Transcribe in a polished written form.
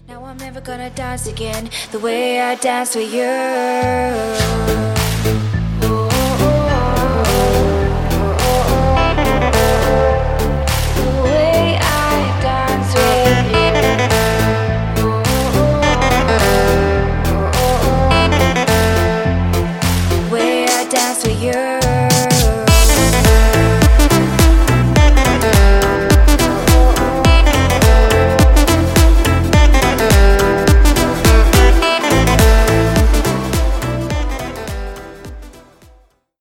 Now I'm never gonna dance again the way I danced with you.